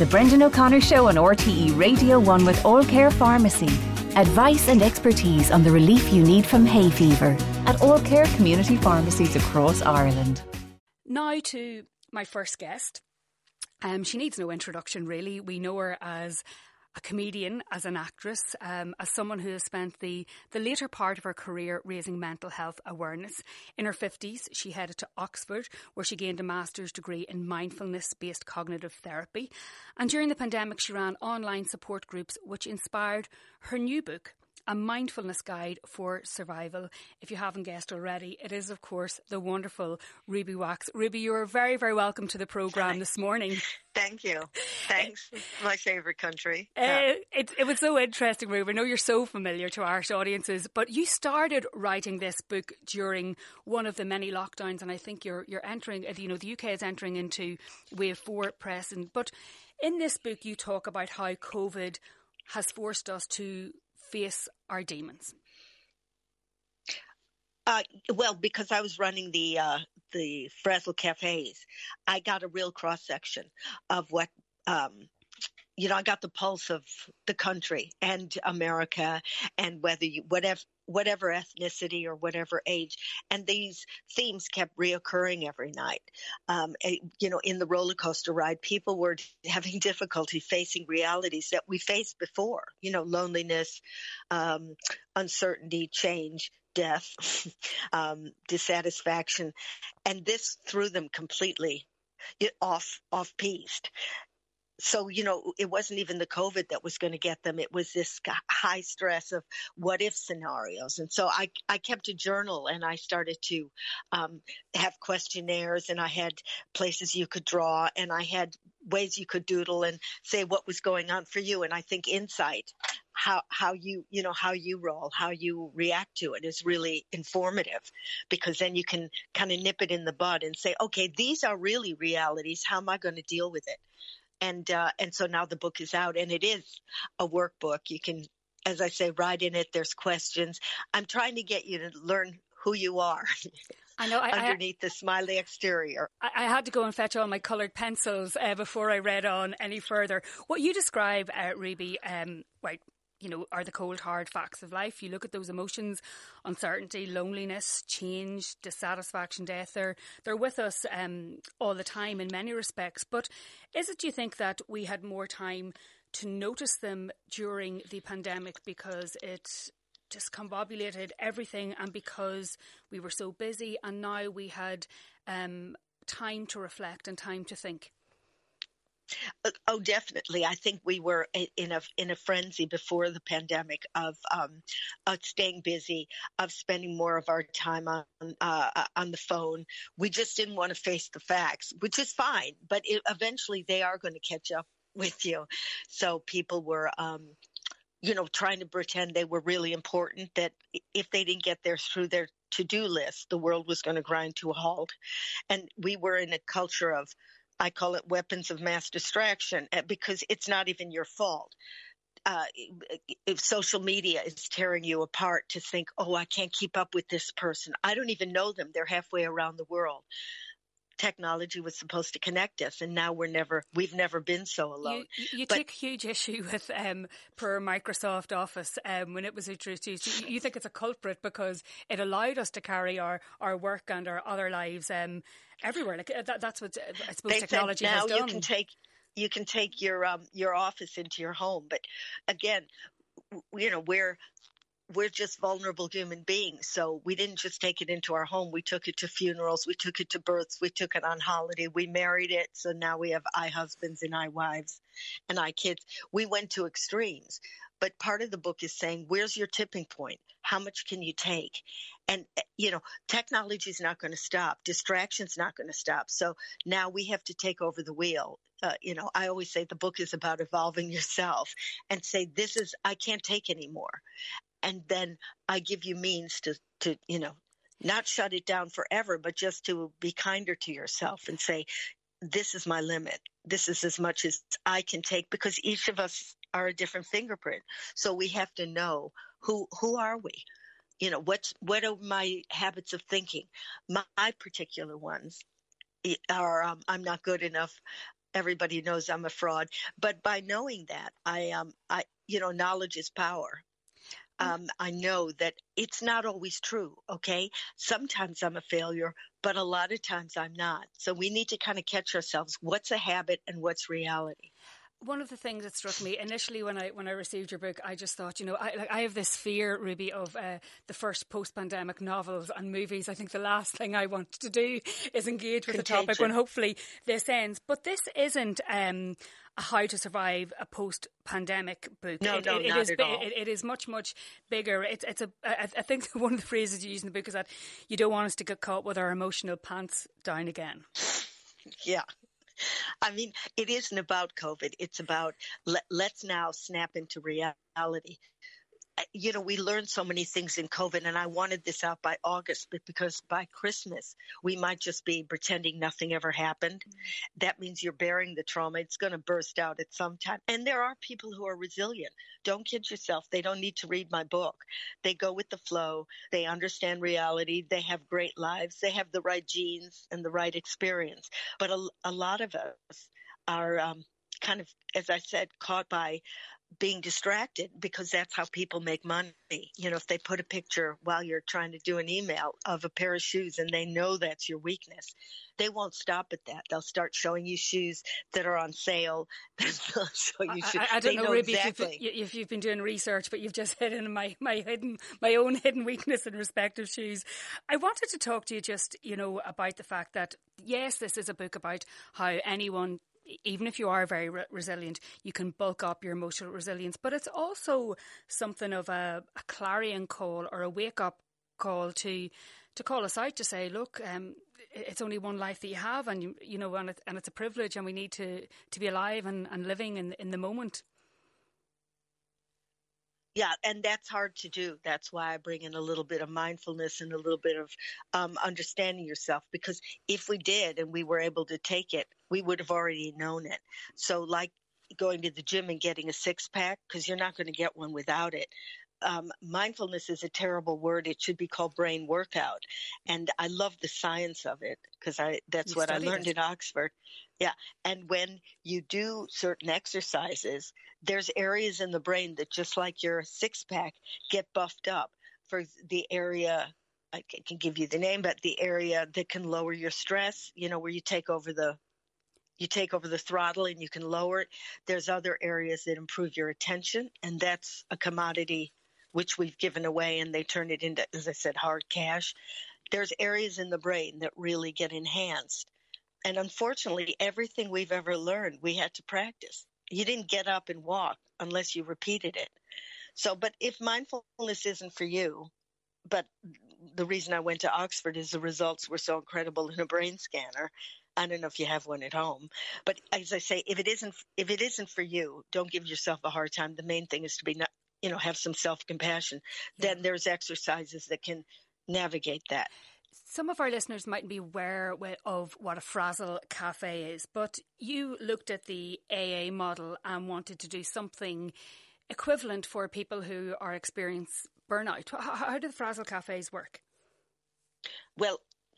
The Brendan O'Connor Show on RTE Radio 1 with All Care Pharmacy. Advice and expertise on the relief you need from hay fever at All Care community pharmacies across Ireland. Now to my first guest. She needs no introduction, really. We know her as a comedian, as an actress, as someone who has spent the later part of her career raising mental health awareness. In her 50s, she headed to Oxford, where she gained a master's degree in mindfulness-based cognitive therapy. And during the pandemic, she ran online support groups, which inspired her new book, A Mindfulness Guide for Survival. If you haven't guessed already, it is, of course, the wonderful Ruby Wax. Ruby, you're very, very welcome to the programme this morning. Thank you. Thanks. It's my favourite country. It was so interesting, Ruby. I know you're so familiar to Irish audiences, but you started writing this book during one of the many lockdowns, and I think you're entering, the UK is entering into wave 4 at present. But in this book, you talk about how COVID has forced us to face our demons. Well, because I was running the Frazzle Cafes, I got a real cross section of what I got the pulse of the country and America, and whatever ethnicity or whatever age, and these themes kept reoccurring every night. In the roller coaster ride, people were having difficulty facing realities that we faced before. Loneliness, uncertainty, change, death, dissatisfaction, and this threw them completely off-piste. So, it wasn't even the COVID that was going to get them. It was this high stress of what if scenarios. And so I kept a journal, and I started to have questionnaires, and I had places you could draw, and I had ways you could doodle and say what was going on for you. And I think insight, how you roll, how you react to it is really informative, because then you can kind of nip it in the bud and say, okay, these are really realities. How am I going to deal with it? And so now the book is out, and it is a workbook. You can, as I say, write in it. There's questions. I'm trying to get you to learn who you are. I know. Underneath the smiley exterior. I had to go and fetch all my coloured pencils before I read on any further. What you describe, Ruby, are the cold, hard facts of life. You look at those emotions, uncertainty, loneliness, change, dissatisfaction, death. They're with us all the time in many respects. But is it, do you think, that we had more time to notice them during the pandemic because it discombobulated everything, and because we were so busy, and now we had time to reflect and time to think? Oh, definitely. I think we were in a frenzy before the pandemic of staying busy, of spending more of our time on the phone. We just didn't want to face the facts, which is fine, but eventually they are going to catch up with you. So people were, trying to pretend they were really important, that if they didn't get through their to-do list, the world was going to grind to a halt. And we were in a culture of, I call it weapons of mass distraction, because it's not even your fault. If social media is tearing you apart to think, oh, I can't keep up with this person. I don't even know them. They're halfway around the world. Technology was supposed to connect us, and now we've never been so alone. You take huge issue with per Microsoft Office when it was introduced. You think it's a culprit because it allowed us to carry our work and our other lives everywhere. Like that's what I suppose technology has done. You can take your office into your home, but again, we're just vulnerable human beings. So we didn't just take it into our home. We took it to funerals. We took it to births. We took it on holiday. We married it. So now we have I husbands and I wives and I kids. We went to extremes. But part of the book is saying, where's your tipping point? How much can you take? And, technology is not going to stop. Distraction's not going to stop. So now we have to take over the wheel. I always say the book is about evolving yourself and say, I can't take anymore. And then I give you means to not shut it down forever, but just to be kinder to yourself and say, this is my limit. This is as much as I can take, because each of us are a different fingerprint. So we have to know who are we? What are my habits of thinking? My particular ones are, I'm not good enough. everybody knows I'm a fraud. But by knowing that, knowledge is power. I know that it's not always true, okay? Sometimes I'm a failure, but a lot of times I'm not. So we need to kind of catch ourselves. What's a habit and what's reality? One of the things that struck me initially when I received your book, I just thought, I have this fear, Ruby, of the first post-pandemic novels and movies. I think the last thing I want to do is engage with the topic when hopefully this ends. But this isn't a how to survive a post-pandemic book. No, not at all. It is much, much bigger. I think one of the phrases you use in the book is that you don't want us to get caught with our emotional pants down again. Yeah. I mean, it isn't about COVID. It's about let's now snap into reality. We learned so many things in COVID, and I wanted this out by August, but because by Christmas, we might just be pretending nothing ever happened. That means you're bearing the trauma. It's going to burst out at some time. And there are people who are resilient. Don't kid yourself. They don't need to read my book. They go with the flow. They understand reality. They have great lives. They have the right genes and the right experience. But a lot of us are kind of, as I said, caught by being distracted, because that's how people make money. If they put a picture while you're trying to do an email of a pair of shoes and they know that's your weakness, they won't stop at that. They'll start showing you shoes that are on sale. They'll show you shoes. I don't know, Ruby, exactly. if you've been doing research, but you've just hit in my own hidden weakness in respect of shoes. I wanted to talk to you just, about the fact that, yes, this is a book about how anyone, even if you are very resilient, you can bulk up your emotional resilience. But it's also something of a clarion call or a wake-up call to call us out, to say, look, it's only one life that you have, and and it's a privilege, and we need to be alive and living in the moment. Yeah, and that's hard to do. That's why I bring in a little bit of mindfulness and a little bit of understanding yourself, because if we did and we were able to take it, we would have already known it. So like going to the gym and getting a six-pack, because you're not going to get one without it. Mindfulness is a terrible word. It should be called brain workout. And I love the science of it, because that's what I learned in Oxford. Yeah. And when you do certain exercises, there's areas in the brain that, just like your six-pack, get buffed up. For the area, I can give you the name, but the area that can lower your stress, where you take over the throttle and you can lower it. There's other areas that improve your attention, and that's a commodity which we've given away, and they turn it into, as I said, hard cash. There's areas in the brain that really get enhanced. And unfortunately, everything we've ever learned, we had to practice. You didn't get up and walk unless you repeated it. So, but if mindfulness isn't for you, but the reason I went to Oxford is the results were so incredible in a brain scanner. I don't know if you have one at home, but as I say, if it isn't for you, don't give yourself a hard time. The main thing is to be, have some self-compassion. Yeah. Then there's exercises that can navigate that. Some of our listeners mightn't be aware of what a Frazzle Cafe is, but you looked at the AA model and wanted to do something equivalent for people who are experiencing burnout. How do the Frazzle Cafes work? Well,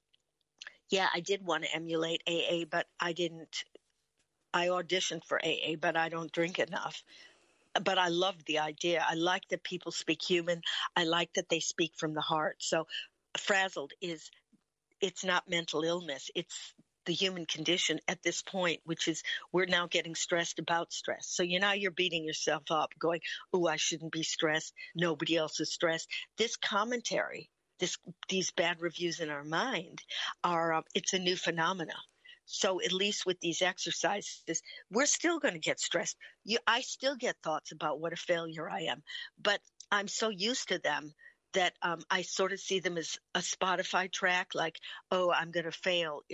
yeah, I did want to emulate AA, but I didn't. I auditioned for AA, but I don't drink enough. But I love the idea. I like that people speak human. I like that they speak from the heart. So frazzled it's not mental illness. It's the human condition at this point, which is we're now getting stressed about stress. So you're beating yourself up going, oh, I shouldn't be stressed. Nobody else is stressed. This commentary, these bad reviews in our mind it's a new phenomena. So at least with these exercises, we're still going to get stressed. I still get thoughts about what a failure I am, but I'm so used to them that I sort of see them as a Spotify track, like, oh, I'm going to fail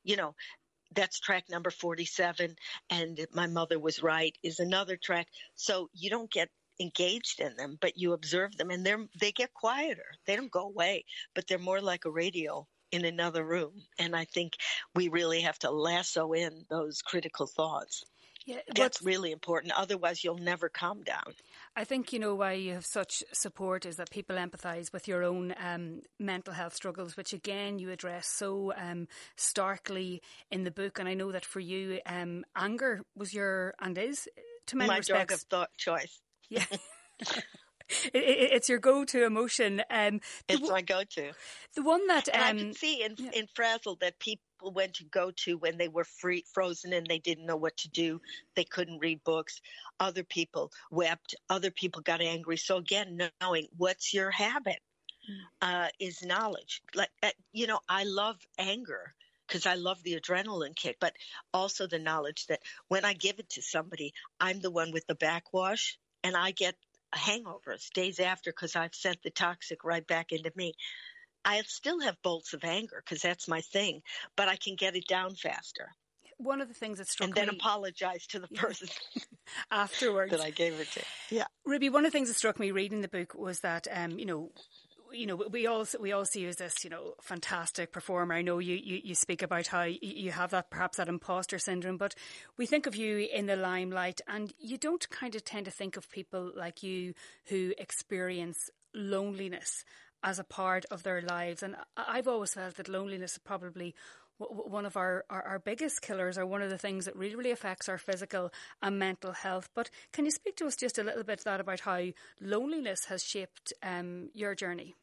that's track number 47, and My Mother Was Right is another track. So you don't get engaged in them, but you observe them, and they get quieter. They don't go away, but they're more like a radio in another room. And I think we really have to lasso in those critical thoughts. Yeah, that's really important. Otherwise, you'll never calm down. I think, why you have such support is that people empathise with your own mental health struggles, which again you address so starkly in the book. And I know that for you, anger was and is, to many respects, my drug of thought choice. Yeah. It's your go-to emotion. It's my go-to. The one that... and I could see in Frazzle that people went to go to when they were frozen and they didn't know what to do. They couldn't read books. Other people wept. Other people got angry. So again, knowing what's your habit is knowledge. I love anger because I love the adrenaline kick, but also the knowledge that when I give it to somebody, I'm the one with the backwash and I get hangovers days after because I've sent the toxic right back into me. I still have bolts of anger because that's my thing, but I can get it down faster. One of the things that struck me... And then apologize to the person afterwards that I gave it to. Yeah. Ruby, one of the things that struck me reading the book was that, we all see you as this, fantastic performer. I know you speak about how you have perhaps that imposter syndrome, but we think of you in the limelight and you don't kind of tend to think of people like you who experience loneliness as a part of their lives. And I've always felt that loneliness is probably one of our biggest killers, or one of the things that really, really affects our physical and mental health. But can you speak to us just a little bit about how loneliness has shaped your journey?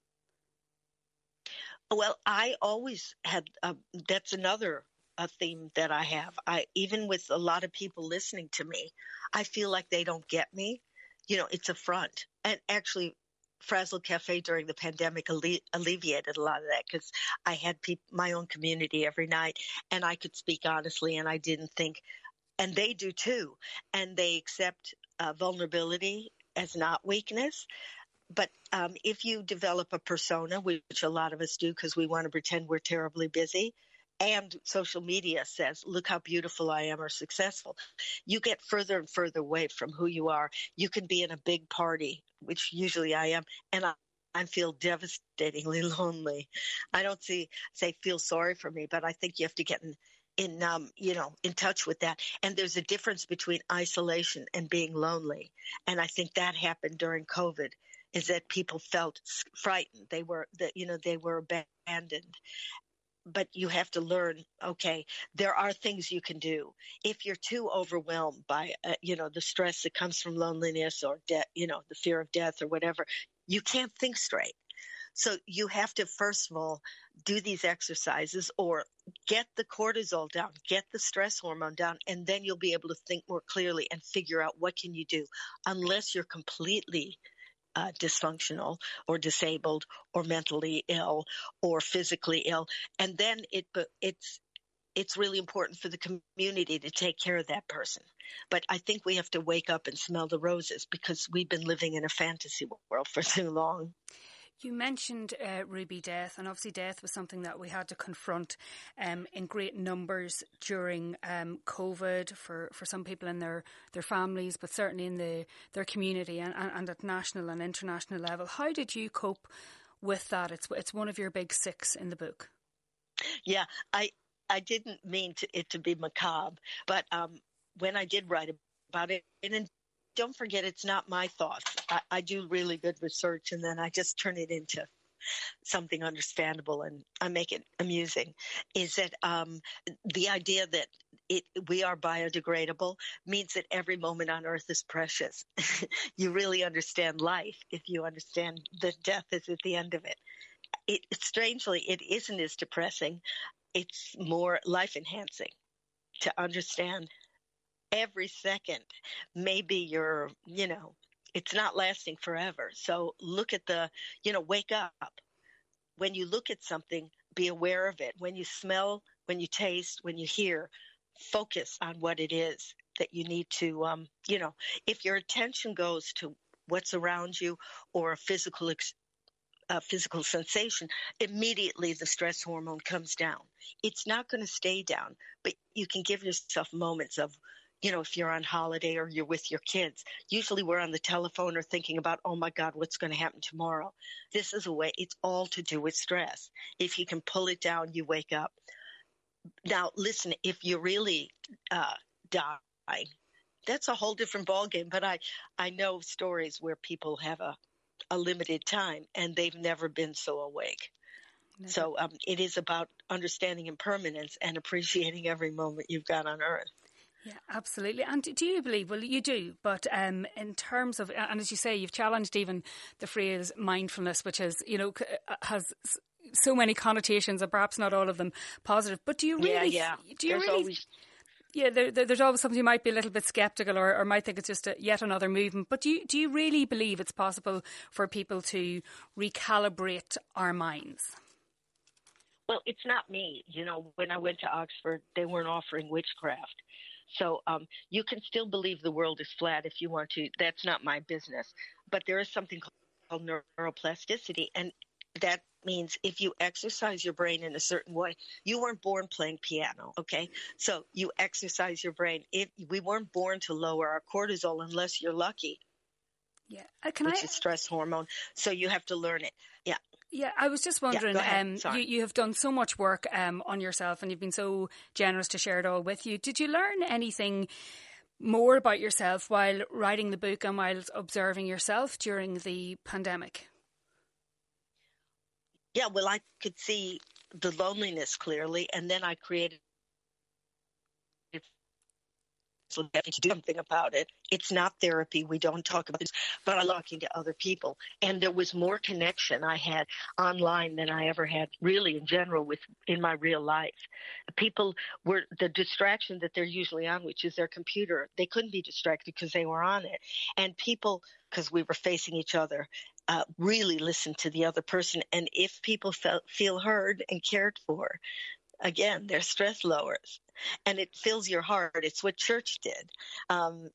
Well, I always had, that's another theme that I have. Even with a lot of people listening to me, I feel like they don't get me. It's a front. And actually, Frazzle Cafe during the pandemic alleviated a lot of that because I had my own community every night and I could speak honestly and I didn't think, and they do too, and they accept vulnerability as not weakness. But if you develop a persona, which a lot of us do because we want to pretend we're terribly busy, and social media says, look how beautiful I am or successful, you get further and further away from who you are. You can be in a big party, which usually I am, and I feel devastatingly lonely. I don't say feel sorry for me, but I think you have to get in touch with that. And there's a difference between isolation and being lonely. And I think that happened during COVID, is that people felt frightened. They were abandoned. But you have to learn, okay, there are things you can do. If you're too overwhelmed by, the stress that comes from loneliness or death, the fear of death or whatever, you can't think straight. So you have to, first of all, do these exercises or get the cortisol down, get the stress hormone down, and then you'll be able to think more clearly and figure out what can you do, unless you're completely dysfunctional or disabled or mentally ill or physically ill. And then it's really important for the community to take care of that person. But I think we have to wake up and smell the roses because we've been living in a fantasy world for too long. You mentioned, Ruby, death, and obviously death was something that we had to confront in great numbers during COVID for some people in their families, but certainly in their community and at national and international level. How did you cope with that? It's one of your big six in the book. Yeah, I didn't mean it to be macabre, but when I did write about it, and don't forget, it's not my thoughts. I do really good research, and then I just turn it into something understandable, and I make it amusing. Is that the idea that we are biodegradable means that every moment on Earth is precious. You really understand life if you understand that death is at the end of it. Strangely, it isn't as depressing. It's more life-enhancing to understand every second. Maybe it's not lasting forever. So look at wake up. When you look at something, be aware of it. When you smell, when you taste, when you hear, focus on what it is that you need to, if your attention goes to what's around you or a physical sensation, immediately the stress hormone comes down. It's not going to stay down, but you can give yourself moments of, if you're on holiday or you're with your kids, usually we're on the telephone or thinking about, oh my God, what's going to happen tomorrow? This is a way, it's all to do with stress. If you can pull it down, you wake up. Now, listen, if you really die, that's a whole different ballgame. But I know stories where people have a limited time and they've never been so awake. Never. So it is about understanding impermanence and appreciating every moment you've got on earth. Yeah, absolutely. And do you believe, well, you do, but in terms of, and as you say, you've challenged even the phrase mindfulness, which is, has so many connotations and perhaps not all of them positive. But do you really... Yeah. Do you really... Always... Yeah, there's always something you might be a little bit sceptical or might think it's just yet another movement. But do you really believe it's possible for people to recalibrate our minds? Well, it's not me. When I went to Oxford, they weren't offering witchcraft. So you can still believe the world is flat if you want to. That's not my business. But there is something called neuroplasticity, and that means if you exercise your brain in a certain way, you weren't born playing piano, okay? So you exercise your brain. We weren't born to lower our cortisol unless you're lucky. Yeah, which is stress hormone. So you have to learn it. Yeah. Yeah, I was just wondering, you have done so much work on yourself and you've been so generous to share it all with you. Did you learn anything more about yourself while writing the book and while observing yourself during the pandemic? Yeah, well, I could see the loneliness clearly, and then I created to do something about it. It's not therapy. We don't talk about this, but I'm talking to other people. And there was more connection I had online than I ever had really in general in my real life. People were the distraction that they're usually on, which is their computer. They couldn't be distracted because they were on it. And people, because we were facing each other, really listened to the other person. And if people feel heard and cared for, again, their stress lowers and it fills your heart. It's what church did. And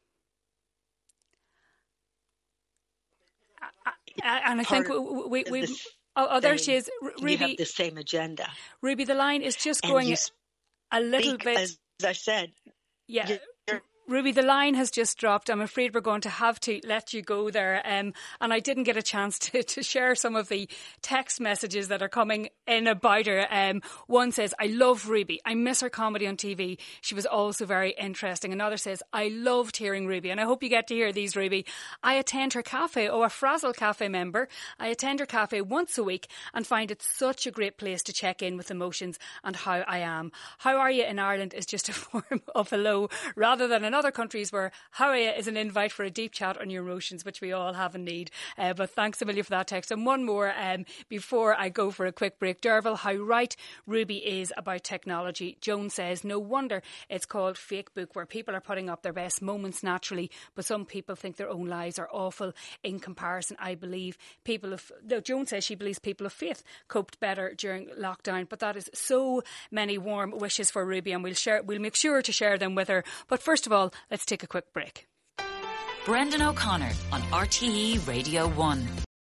I think there she is. Ruby, you have the same agenda. Ruby, the line is just going a little bit. As I said, yeah. Ruby, the line has just dropped. I'm afraid we're going to have to let you go there. And I didn't get a chance to share some of the text messages that are coming in about her. One says, I love Ruby. I miss her comedy on TV. She was also very interesting. Another says, I loved hearing Ruby. And I hope you get to hear these, Ruby. I attend her cafe, a Frazzle Cafe member. I attend her cafe once a week and find it such a great place to check in with emotions and how I am. How are you in Ireland is just a form of hello rather than in other countries where how are you is an invite for a deep chat on your emotions, which we all have and need. But thanks a million for that text. And one more before I go for a quick break. Derval, how right Ruby is about technology. Joan says, no wonder it's called Fake Book, where people are putting up their best moments naturally, but some people think their own lives are awful in comparison. I believe Joan says she believes people of faith coped better during lockdown, but that is so many warm wishes for Ruby, and we'll make sure to share them with her. But first of all, let's take a quick break. Brendan O'Connor on RTE Radio 1.